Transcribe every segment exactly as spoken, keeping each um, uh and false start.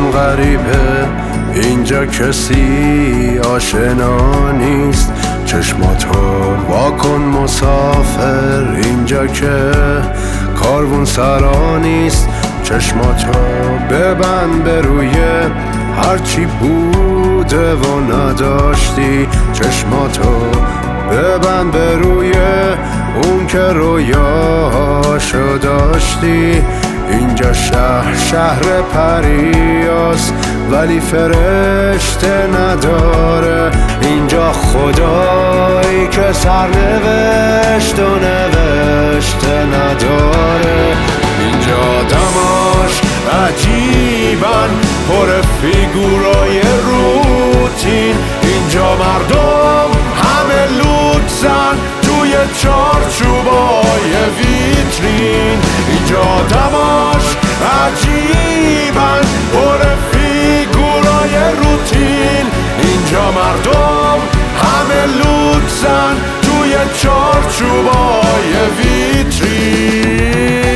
غریبه، اینجا کسی آشنا نیست. چشماتو واکن مسافر، اینجا که کاروان سرا نیست. چشماتو ببند به روی هرچی بوده و نداشتی. چشماتو ببند به روی اون که رویاشو داشتی. اینجا شهر شهر پریاست ولی فرشته نداره. اینجا خدایی که سرنوشت و نوشته نداره. اینجا آدماش عجیبن، پر فیگورای روتین. اینجا مردم همه لوتزن توی چارچوبای ویترین. اینجا آدماش عجیبن، پر فیگورای روتین. اینجا مردم همه لوتزن توی چارچوبای ویترین.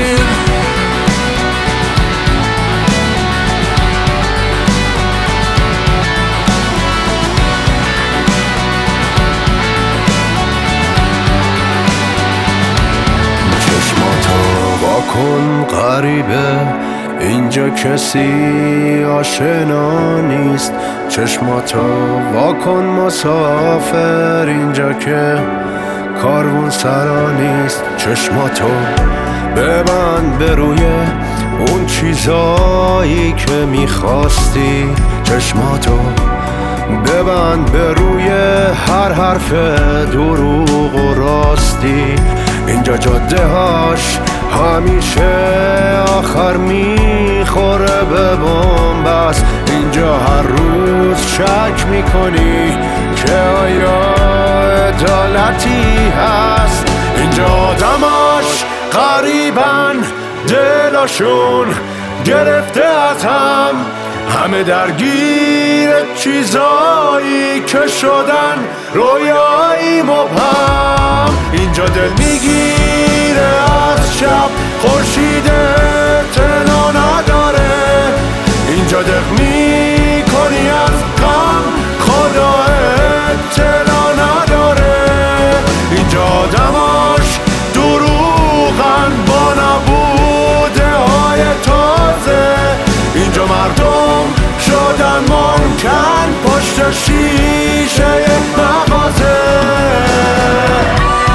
کن غریبه، اینجا کسی آشنا نیست. چشماتو واکن مسافر، اینجا که کاروان سرا نیست. چشماتو ببند به روی اون چیزایی که میخواستی. چشماتو ببند به روی هر حرف دروغ و راستی. اینجا جاده هاش همیشه آخر میخوره به بنبست. اینجا هر روز شک میکنی که آیا عدالتی هست. اینجا آدماش غریبن، دلاشون گرفته از هم، همه درگیر چیزایی که شدن رویایی مبهم. اینجا دل میگیره از شب، خورشید اطلاع نداره. اینجا دق میکنی از غم، خدا اطلاع نداره. اینجا آدماش دروغن با نبوده های تازه. اینجا مردم شدن ممکن پشت شیشه مغازه.